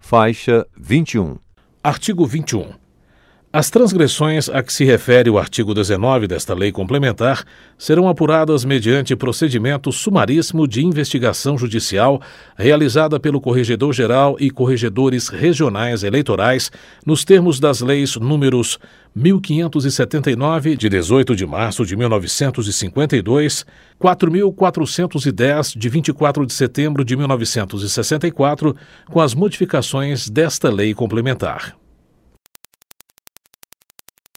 Faixa 21. Artigo 21. As transgressões a que se refere o artigo 19 desta lei complementar serão apuradas mediante procedimento sumaríssimo de investigação judicial realizada pelo Corregedor-Geral e corregedores regionais eleitorais nos termos das leis números 1579, de 18 de março de 1952, 4410, de 24 de setembro de 1964, com as modificações desta lei complementar.